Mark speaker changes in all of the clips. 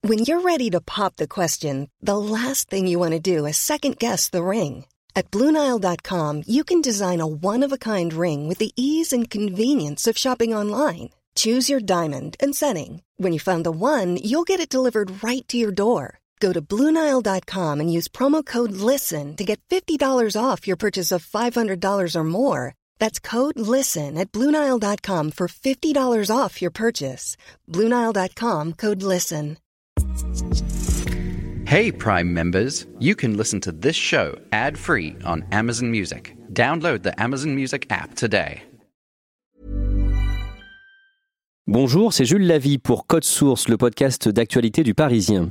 Speaker 1: When you're ready to pop the question, the last thing you want to do is second-guess the ring. At BlueNile.com, you can design a one-of-a-kind ring with the ease and convenience of shopping online. Choose your diamond and setting. When you find the one, you'll get it delivered right to your door. Go to BlueNile.com and use promo code LISTEN to get $50 off your purchase of $500 or more. That's code LISTEN at BlueNile.com for $50 off your purchase. BlueNile.com, code LISTEN.
Speaker 2: Hey Prime members, you can listen to this show ad-free on Amazon Music. Download the Amazon Music app today.
Speaker 3: Bonjour, c'est Jules Lavie pour Code Source, le podcast d'actualité du Parisien.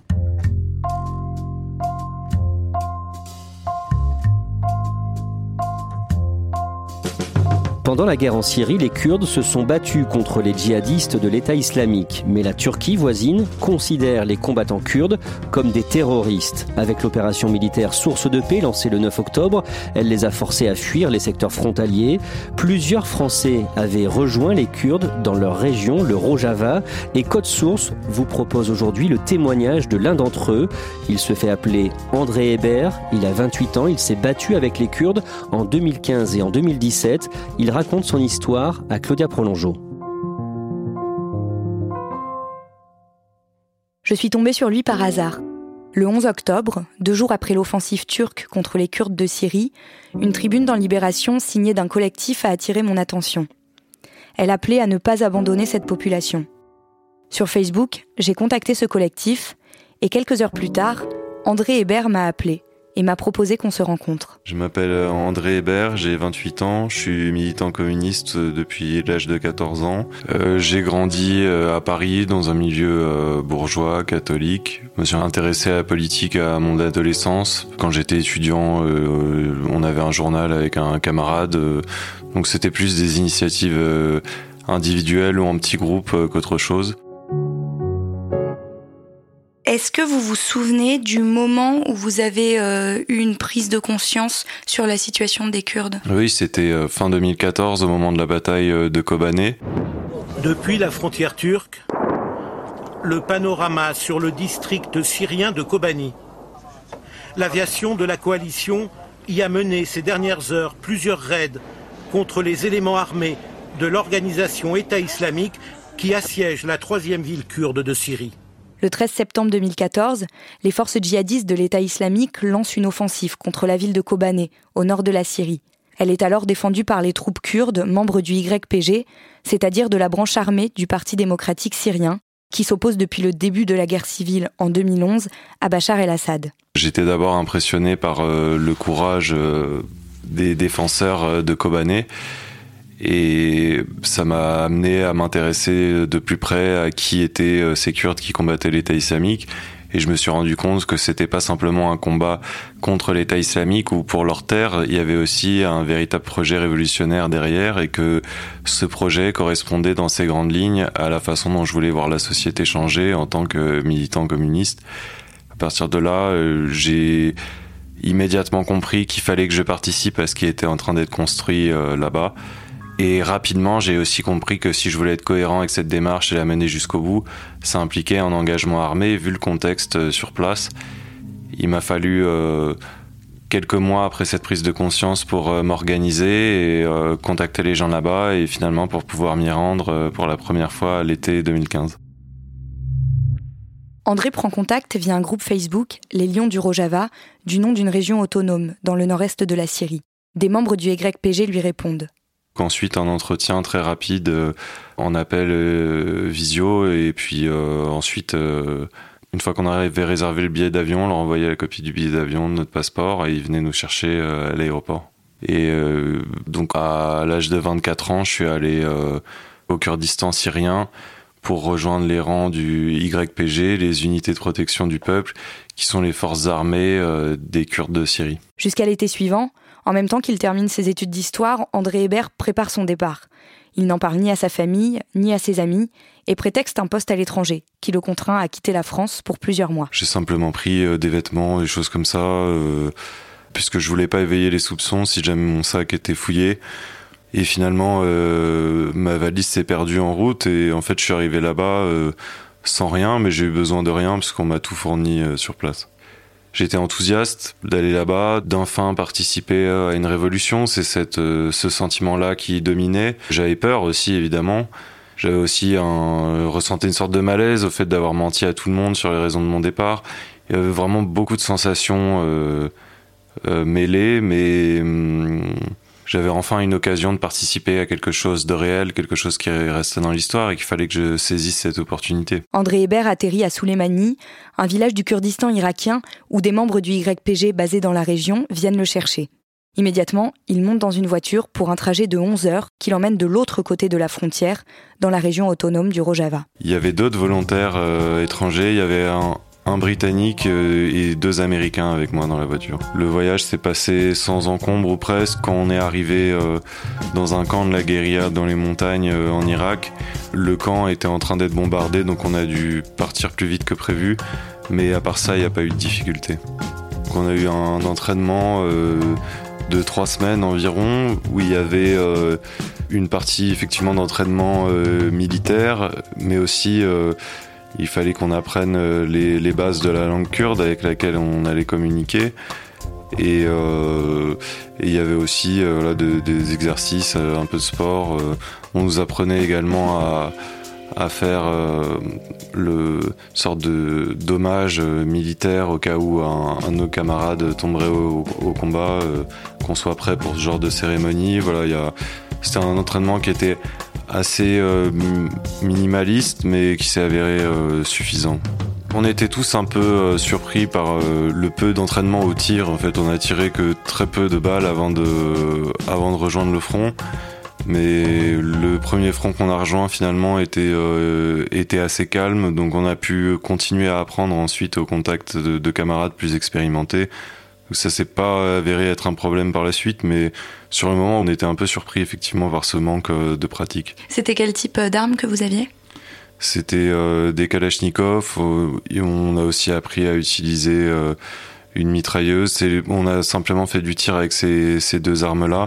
Speaker 3: Pendant la guerre en Syrie, les Kurdes se sont battus contre les djihadistes de l'État islamique. Mais la Turquie voisine considère les combattants kurdes comme des terroristes. Avec l'opération militaire Source de paix lancée le 9 octobre, elle les a forcés à fuir les secteurs frontaliers. Plusieurs Français avaient rejoint les Kurdes dans leur région, le Rojava. Et Code Source vous propose aujourd'hui le témoignage de l'un d'entre eux. Il se fait appeler André Hébert. Il a 28 ans. Il s'est battu avec les Kurdes en 2015 et en 2017. Il raconte son histoire à Claudia Prolongeau.
Speaker 4: Je suis tombée sur lui par hasard. Le 11 octobre, 2 jours après l'offensive turque contre les Kurdes de Syrie, une tribune dans Libération signée d'un collectif a attiré mon attention. Elle appelait à ne pas abandonner cette population. Sur Facebook, j'ai contacté ce collectif et quelques heures plus tard, André Hébert m'a appelé et m'a proposé qu'on se rencontre.
Speaker 5: Je m'appelle André Hébert, j'ai 28 ans, je suis militant communiste depuis l'âge de 14 ans. J'ai grandi à Paris dans un milieu bourgeois, catholique. Je me suis intéressé à la politique à mon adolescence. Quand j'étais étudiant, on avait un journal avec un camarade, donc c'était plus des initiatives individuelles ou en petits groupes qu'autre chose.
Speaker 4: Est-ce que vous vous souvenez du moment où vous avez eu une prise de conscience sur la situation des Kurdes ?
Speaker 5: Oui, c'était fin 2014, au moment de la bataille de Kobané.
Speaker 6: Depuis la frontière turque, le panorama sur le district syrien de Kobani. L'aviation de la coalition y a mené ces dernières heures plusieurs raids contre les éléments armés de l'organisation État islamique qui assiège la 3e ville kurde de Syrie.
Speaker 4: Le 13 septembre 2014, les forces djihadistes de l'État islamique lancent une offensive contre la ville de Kobané, au nord de la Syrie. Elle est alors défendue par les troupes kurdes, membres du YPG, c'est-à-dire de la branche armée du Parti démocratique syrien, qui s'oppose depuis le début de la guerre civile en 2011 à Bachar el-Assad.
Speaker 5: J'étais d'abord impressionné par le courage des défenseurs de Kobané. Et ça m'a amené à m'intéresser de plus près à qui étaient ces Kurdes qui combattaient l'État islamique. Et je me suis rendu compte que c'était pas simplement un combat contre l'État islamique ou pour leur terre, il y avait aussi un véritable projet révolutionnaire derrière et que ce projet correspondait dans ses grandes lignes à la façon dont je voulais voir la société changer en tant que militant communiste. À partir de là, j'ai immédiatement compris qu'il fallait que je participe à ce qui était en train d'être construit là-bas. Et rapidement, j'ai aussi compris que si je voulais être cohérent avec cette démarche et la mener jusqu'au bout, ça impliquait un engagement armé. Vu le contexte sur place, il m'a fallu quelques mois après cette prise de conscience pour m'organiser et contacter les gens là-bas et finalement pour pouvoir m'y rendre pour la première fois à l'été 2015.
Speaker 4: André prend contact via un groupe Facebook, les Lions du Rojava, du nom d'une région autonome dans le nord-est de la Syrie. Des membres du YPG lui répondent.
Speaker 5: Ensuite, un entretien très rapide en appel visio et puis ensuite, une fois qu'on avait réservé le billet d'avion, on leur envoyait la copie du billet d'avion, de notre passeport et ils venaient nous chercher à l'aéroport. Et donc à l'âge de 24 ans, je suis allé au Kurdistan syrien pour rejoindre les rangs du YPG, les unités de protection du peuple, qui sont les forces armées des Kurdes de Syrie.
Speaker 4: Jusqu'à l'été suivant, en même temps qu'il termine ses études d'histoire, André Hébert prépare son départ. Il n'en parle ni à sa famille, ni à ses amis, et prétexte un poste à l'étranger, qui le contraint à quitter la France pour plusieurs mois.
Speaker 5: J'ai simplement pris des vêtements, des choses comme ça, puisque je voulais pas éveiller les soupçons si jamais mon sac était fouillé. Et finalement, ma valise s'est perdue en route, et en fait, je suis arrivé là-bas sans rien, mais j'ai eu besoin de rien parce qu'on m'a tout fourni sur place. J'étais enthousiaste d'aller là-bas, d'enfin participer à une révolution. C'est ce sentiment-là qui dominait. J'avais peur aussi, évidemment. J'avais aussi ressenti une sorte de malaise au fait d'avoir menti à tout le monde sur les raisons de mon départ. Il y avait vraiment beaucoup de sensations mêlées, mais j'avais enfin une occasion de participer à quelque chose de réel, quelque chose qui restait dans l'histoire et qu'il fallait que je saisisse cette opportunité.
Speaker 4: André Hébert atterrit à Souleymanie, un village du Kurdistan irakien où des membres du YPG basés dans la région viennent le chercher. Immédiatement, il monte dans une voiture pour un trajet de 11 heures qui l'emmène de l'autre côté de la frontière, dans la région autonome du Rojava.
Speaker 5: Il y avait d'autres volontaires étrangers, il y avait un Britannique et 2 Américains avec moi dans la voiture. Le voyage s'est passé sans encombre ou presque. Quand on est arrivé dans un camp de la guérilla dans les montagnes en Irak, le camp était en train d'être bombardé, donc on a dû partir plus vite que prévu. Mais à part ça, il n'y a pas eu de difficulté. Donc on a eu un entraînement de 3 semaines environ, où il y avait une partie effectivement d'entraînement militaire, mais aussi il fallait qu'on apprenne les bases de la langue kurde avec laquelle on allait communiquer. Et il y avait aussi des exercices, un peu de sport. On nous apprenait également à faire le sorte de dommage militaire au cas où un de nos camarades tomberait au combat, qu'on soit prêt pour ce genre de cérémonie. Voilà, c'était un entraînement qui était assez minimaliste, mais qui s'est avéré suffisant. On était tous un peu surpris par le peu d'entraînement au tir. En fait, on a tiré que très peu de balles avant de rejoindre le front. Mais le premier front qu'on a rejoint finalement était assez calme, donc on a pu continuer à apprendre ensuite au contact de camarades plus expérimentés. Donc ça s'est pas avéré être un problème par la suite, mais sur le moment on était un peu surpris effectivement par ce manque de pratique.
Speaker 4: C'était quel type d'armes que vous aviez ?
Speaker 5: C'était des Kalachnikov, on a aussi appris à utiliser une mitrailleuse, on a simplement fait du tir avec ces 2 armes-là.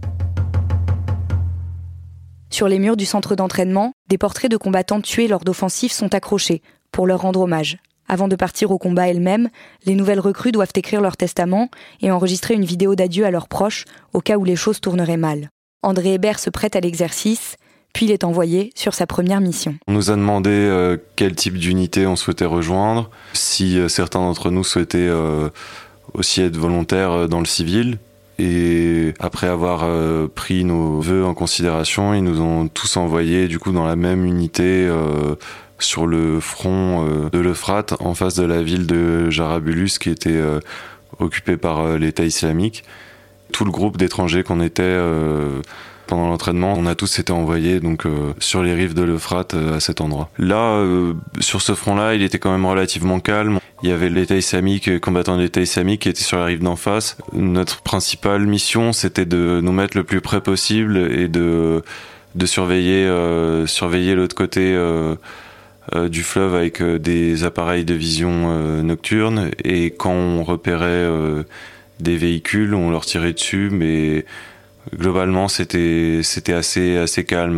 Speaker 4: Sur les murs du centre d'entraînement, des portraits de combattants tués lors d'offensives sont accrochés pour leur rendre hommage. Avant de partir au combat elles-mêmes, les nouvelles recrues doivent écrire leur testament et enregistrer une vidéo d'adieu à leurs proches au cas où les choses tourneraient mal. André Hébert se prête à l'exercice, puis il est envoyé sur sa première mission.
Speaker 5: On nous a demandé quel type d'unité on souhaitait rejoindre, si certains d'entre nous souhaitaient aussi être volontaires dans le civil. Et après avoir pris nos vœux en considération, ils nous ont tous envoyés du coup dans la même unité sur le front de l'Euphrate, en face de la ville de Jarabulus qui était occupée par l'État islamique. Tout le groupe d'étrangers qu'on était pendant l'entraînement, on a tous été envoyés donc sur les rives de l'Euphrate à cet endroit. Là, sur ce front-là, il était quand même relativement calme. Il y avait l'État islamique, combattants de l'État islamique qui étaient sur la rive d'en face. Notre principale mission, c'était de nous mettre le plus près possible et de surveiller l'autre côté du fleuve avec des appareils de vision nocturne. Et quand on repérait des véhicules, on leur tirait dessus, mais globalement, c'était assez calme,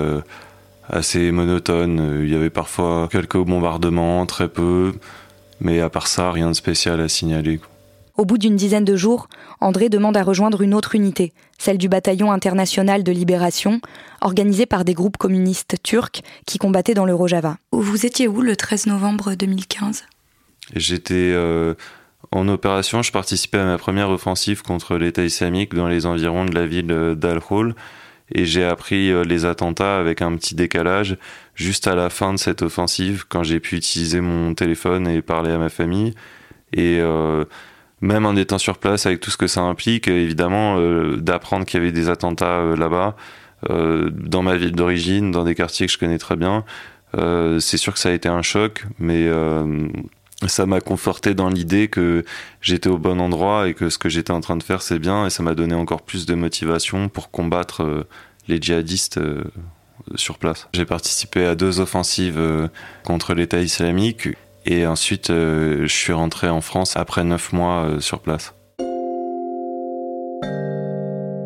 Speaker 5: assez monotone. Il y avait parfois quelques bombardements, très peu. Mais à part ça, rien de spécial à signaler.
Speaker 4: Au bout d'une dizaine de jours, André demande à rejoindre une autre unité, celle du bataillon international de libération, organisé par des groupes communistes turcs qui combattaient dans le Rojava. Vous étiez où le 13 novembre 2015 ?
Speaker 5: J'étais en opération, je participais à ma première offensive contre l'État islamique dans les environs de la ville d'Al-Hol. Et j'ai appris les attentats avec un petit décalage juste à la fin de cette offensive, quand j'ai pu utiliser mon téléphone et parler à ma famille. Et même en étant sur place, avec tout ce que ça implique, évidemment, d'apprendre qu'il y avait des attentats là-bas, dans ma ville d'origine, dans des quartiers que je connais très bien, c'est sûr que ça a été un choc, mais ça m'a conforté dans l'idée que j'étais au bon endroit et que ce que j'étais en train de faire, c'est bien, et ça m'a donné encore plus de motivation pour combattre les djihadistes sur place. J'ai participé à 2 offensives contre l'État islamique et ensuite je suis rentré en France après 9 mois sur place.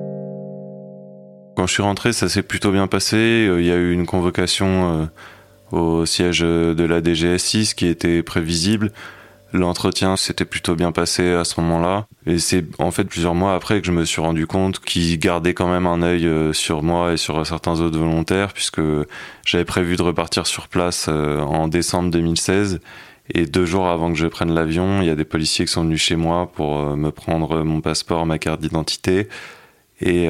Speaker 5: Quand je suis rentré, ça s'est plutôt bien passé. Il y a eu une convocation au siège de la DGSI, ce qui était prévisible. L'entretien s'était plutôt bien passé à ce moment-là. Et c'est en fait plusieurs mois après que je me suis rendu compte qu'ils gardaient quand même un œil sur moi et sur certains autres volontaires, puisque j'avais prévu de repartir sur place en décembre 2016. Et 2 jours avant que je prenne l'avion, il y a des policiers qui sont venus chez moi pour me prendre mon passeport, ma carte d'identité et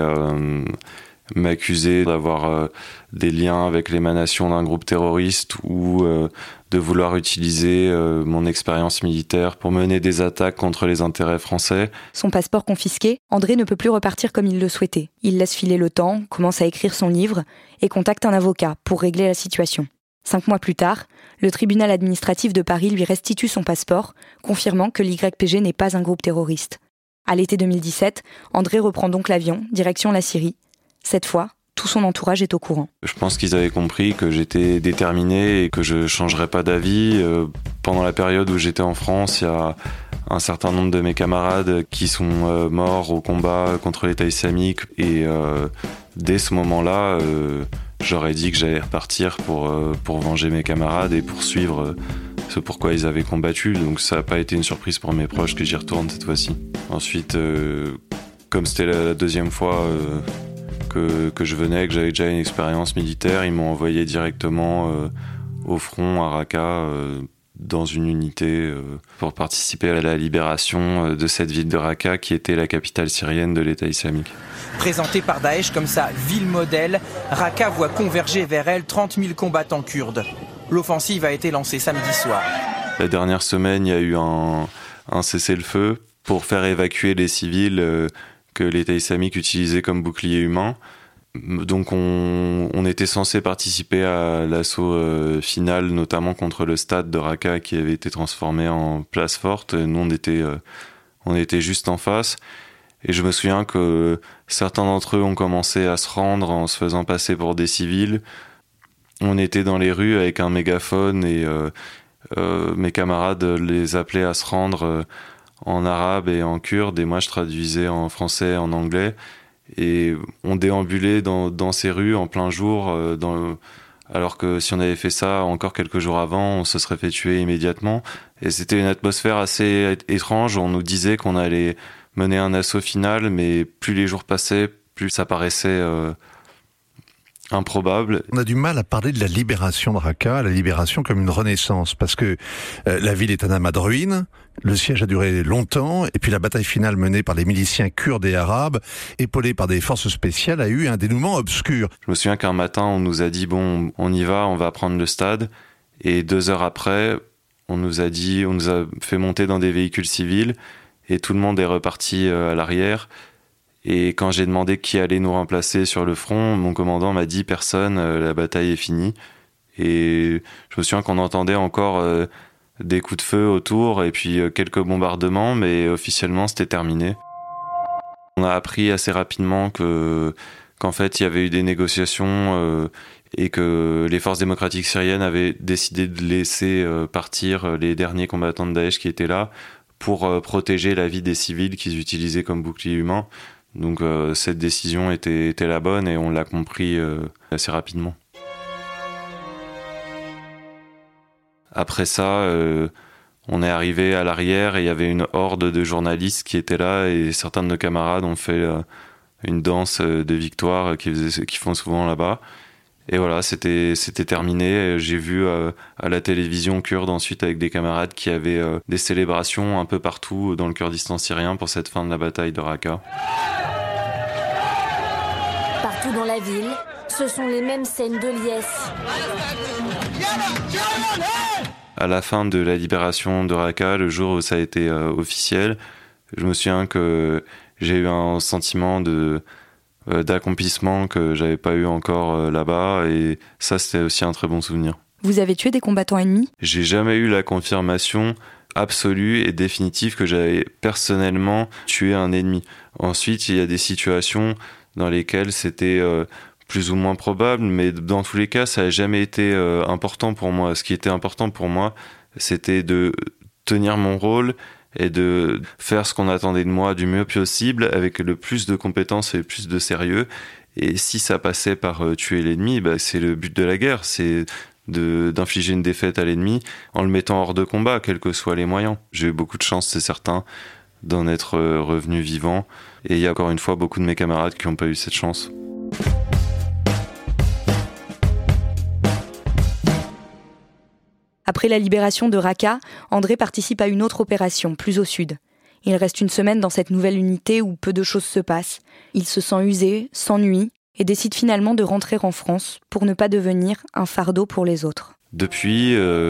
Speaker 5: m'accuser d'avoir des liens avec l'émanation d'un groupe terroriste ou de vouloir utiliser mon expérience militaire pour mener des attaques contre les intérêts français.
Speaker 4: Son passeport confisqué, André ne peut plus repartir comme il le souhaitait. Il laisse filer le temps, commence à écrire son livre et contacte un avocat pour régler la situation. 5 mois plus tard, le tribunal administratif de Paris lui restitue son passeport, confirmant que l'YPG n'est pas un groupe terroriste. À l'été 2017, André reprend donc l'avion, direction la Syrie. Cette fois, tout son entourage est au courant.
Speaker 5: Je pense qu'ils avaient compris que j'étais déterminé et que je changerais pas d'avis. Pendant la période où j'étais en France, il y a un certain nombre de mes camarades qui sont morts au combat contre l'État islamique. Et dès ce moment-là, j'aurais dit que j'allais repartir pour venger mes camarades et poursuivre ce pourquoi ils avaient combattu. Donc ça n'a pas été une surprise pour mes proches que j'y retourne cette fois-ci. Ensuite, comme c'était la deuxième fois que je venais, que j'avais déjà une expérience militaire, ils m'ont envoyé directement au front à Raqqa dans une unité pour participer à la libération de cette ville de Raqqa qui était la capitale syrienne de l'État islamique.
Speaker 7: Présentée par Daesh comme sa ville modèle, Raqqa voit converger vers elle 30 000 combattants kurdes. L'offensive a été lancée samedi soir.
Speaker 5: La dernière semaine, il y a eu un cessez-le-feu pour faire évacuer les civils que l'État islamique utilisait comme bouclier humain. Donc on était censé participer à l'assaut final, notamment contre le stade de Raqqa qui avait été transformé en place forte. Nous on était juste en face. Et je me souviens que certains d'entre eux ont commencé à se rendre en se faisant passer pour des civils. On était dans les rues avec un mégaphone et mes camarades les appelaient à se rendre en arabe et en kurde, et moi je traduisais en français et en anglais. Et on déambulait dans ces rues en plein jour, alors que si on avait fait ça encore quelques jours avant, on se serait fait tuer immédiatement. Et c'était une atmosphère assez étrange. On nous disait qu'on allait mener un assaut final, mais plus les jours passaient, plus ça paraissait improbable.
Speaker 8: On a du mal à parler de la libération de Raqqa, la libération comme une renaissance, parce que la ville est un amas de ruines, le siège a duré longtemps, et puis la bataille finale menée par les miliciens kurdes et arabes, épaulés par des forces spéciales, a eu un dénouement obscur.
Speaker 5: Je me souviens qu'un matin, on nous a dit, bon, on y va, on va prendre le stade, et 2 heures après, on nous a fait monter dans des véhicules civils, et tout le monde est reparti à l'arrière. Et quand j'ai demandé qui allait nous remplacer sur le front, mon commandant m'a dit « Personne, la bataille est finie ». Et je me souviens qu'on entendait encore des coups de feu autour et puis quelques bombardements, mais officiellement c'était terminé. On a appris assez rapidement qu'en fait il y avait eu des négociations et que les forces démocratiques syriennes avaient décidé de laisser partir les derniers combattants de Daesh qui étaient là pour protéger la vie des civils qu'ils utilisaient comme bouclier humain. Donc cette décision était la bonne et on l'a compris assez rapidement. Après ça, on est arrivé à l'arrière et il y avait une horde de journalistes qui étaient là et certains de nos camarades ont fait une danse de victoire qu'ils font souvent là-bas. Et voilà, c'était terminé. J'ai vu à la télévision kurde ensuite avec des camarades qui avaient des célébrations un peu partout dans le Kurdistan syrien pour cette fin de la bataille de Raqqa.
Speaker 9: Partout dans la ville, ce sont les mêmes scènes de liesse.
Speaker 5: À la fin de la libération de Raqqa, le jour où ça a été officiel, je me souviens que j'ai eu un sentiment d'accomplissement que j'avais pas eu encore là-bas, et ça c'était aussi un très bon souvenir.
Speaker 4: Vous avez tué des combattants ennemis ?
Speaker 5: J'ai jamais eu la confirmation absolue et définitive que j'avais personnellement tué un ennemi. Ensuite, il y a des situations dans lesquelles c'était plus ou moins probable, mais dans tous les cas, ça n'a jamais été important pour moi. Ce qui était important pour moi, c'était de tenir mon rôle et de faire ce qu'on attendait de moi du mieux possible, avec le plus de compétences et le plus de sérieux. Et si ça passait par tuer l'ennemi, c'est le but de la guerre, c'est d'infliger une défaite à l'ennemi en le mettant hors de combat, quels que soient les moyens. J'ai eu beaucoup de chance, c'est certain, d'en être revenu vivant. Et il y a encore une fois beaucoup de mes camarades qui n'ont pas eu cette chance.
Speaker 4: Après la libération de Raqqa, André participe à une autre opération, plus au sud. Il reste une semaine dans cette nouvelle unité où peu de choses se passent. Il se sent usé, s'ennuie et décide finalement de rentrer en France pour ne pas devenir un fardeau pour les autres.
Speaker 5: Depuis,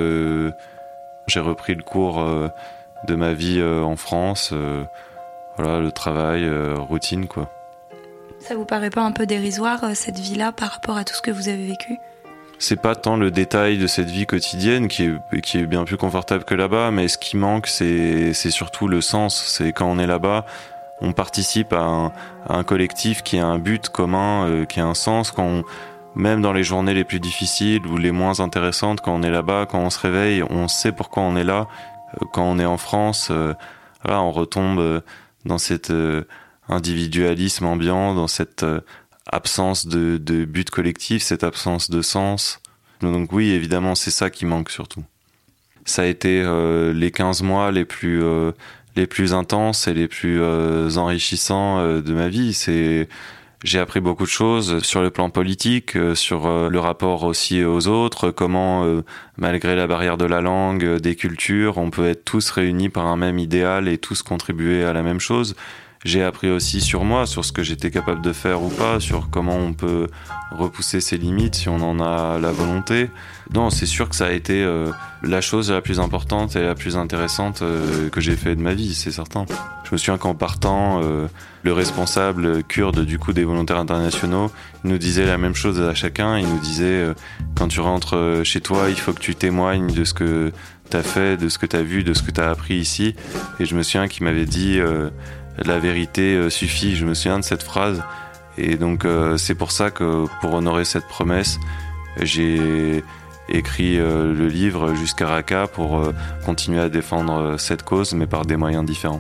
Speaker 5: j'ai repris le cours de ma vie en France. Voilà, le travail, routine, quoi.
Speaker 4: Ça vous paraît pas un peu dérisoire, cette vie-là, par rapport à tout ce que vous avez vécu ?
Speaker 5: C'est pas tant le détail de cette vie quotidienne qui est bien plus confortable que là-bas, mais ce qui manque, c'est surtout le sens. C'est quand on est là-bas, on participe à un collectif qui a un but commun, qui a un sens. Même dans les journées les plus difficiles ou les moins intéressantes, quand on est là-bas, quand on se réveille, on sait pourquoi on est là. Quand on est en France, là, on retombe dans cet individualisme ambiant, dans cette absence de but collectif, cette absence de sens. Donc oui, évidemment, c'est ça qui manque surtout. Ça a été les 15 mois les plus intenses et les plus enrichissants de ma vie. J'ai appris beaucoup de choses sur le plan politique, sur le rapport aussi aux autres, comment, malgré la barrière de la langue, des cultures, on peut être tous réunis par un même idéal et tous contribuer à la même chose. J'ai appris aussi sur moi, sur ce que j'étais capable de faire ou pas, sur comment on peut repousser ses limites si on en a la volonté. Non, c'est sûr que ça a été la chose la plus importante et la plus intéressante que j'ai fait de ma vie, c'est certain. Je me souviens qu'en partant, le responsable kurde du coup des volontaires internationaux nous disait la même chose à chacun. Il nous disait quand tu rentres chez toi, il faut que tu témoignes de ce que tu as fait, de ce que tu as vu, de ce que tu as appris ici. Et je me souviens qu'il m'avait dit la vérité suffit. Je me souviens de cette phrase. Et donc c'est pour ça que pour honorer cette promesse, j'ai écrit le livre Jusqu'à Raqqa pour continuer à défendre cette cause, mais par des moyens différents.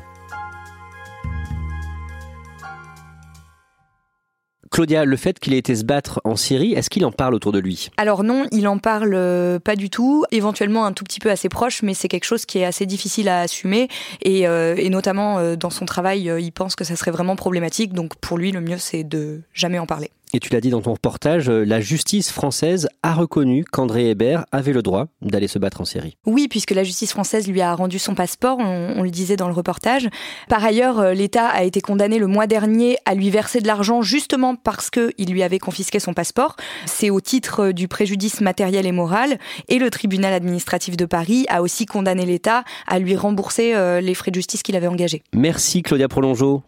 Speaker 3: Claudia, le fait qu'il ait été se battre en Syrie, est-ce qu'il en parle autour de lui ?
Speaker 4: Alors non, il en parle pas du tout, éventuellement un tout petit peu à ses proches, mais c'est quelque chose qui est assez difficile à assumer et notamment dans son travail, il pense que ça serait vraiment problématique, donc pour lui le mieux c'est de jamais en parler.
Speaker 3: Et tu l'as dit dans ton reportage, la justice française a reconnu qu'André Hébert avait le droit d'aller se battre en Syrie.
Speaker 4: Oui, puisque la justice française lui a rendu son passeport, on le disait dans le reportage. Par ailleurs, l'État a été condamné le mois dernier à lui verser de l'argent justement parce qu'il lui avait confisqué son passeport. C'est au titre du préjudice matériel et moral. Et le tribunal administratif de Paris a aussi condamné l'État à lui rembourser les frais de justice qu'il avait engagés.
Speaker 3: Merci Claudia Prolongeau.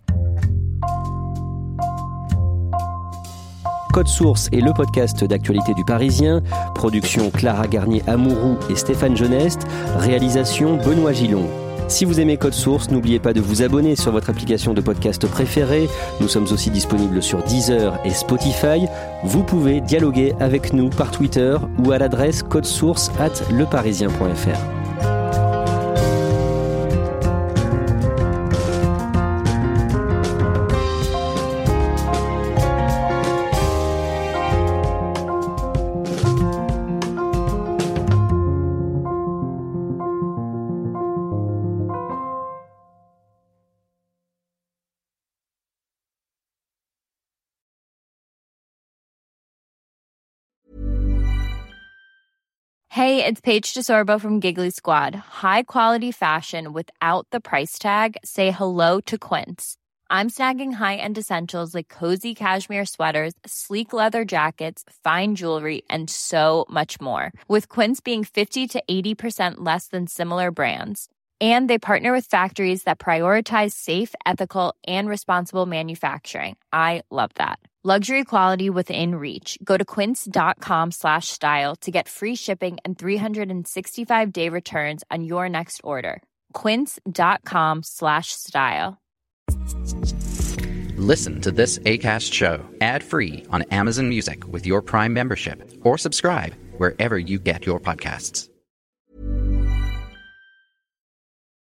Speaker 3: Code Source est le podcast d'actualité du Parisien. Production Clara Garnier-Amouroux et Stéphane Geneste. Réalisation Benoît Gillon. Si vous aimez Code Source, n'oubliez pas de vous abonner sur votre application de podcast préférée. Nous sommes aussi disponibles sur Deezer et Spotify. Vous pouvez dialoguer avec nous par Twitter ou à l'adresse codesource@leparisien.fr.
Speaker 10: Hey, it's Paige DeSorbo from Giggly Squad. High quality fashion without the price tag. Say hello to Quince. I'm snagging high-end essentials like cozy cashmere sweaters, sleek leather jackets, fine jewelry, and so much more. With Quince being 50 to 80% less than similar brands. And they partner with factories that prioritize safe, ethical, and responsible manufacturing. I love that. Luxury quality within reach. Go to quince.com/style to get free shipping and 365-day returns on your next order. Quince.com/style.
Speaker 2: Listen to this Acast show ad-free on Amazon Music with your Prime membership or subscribe wherever you get your podcasts.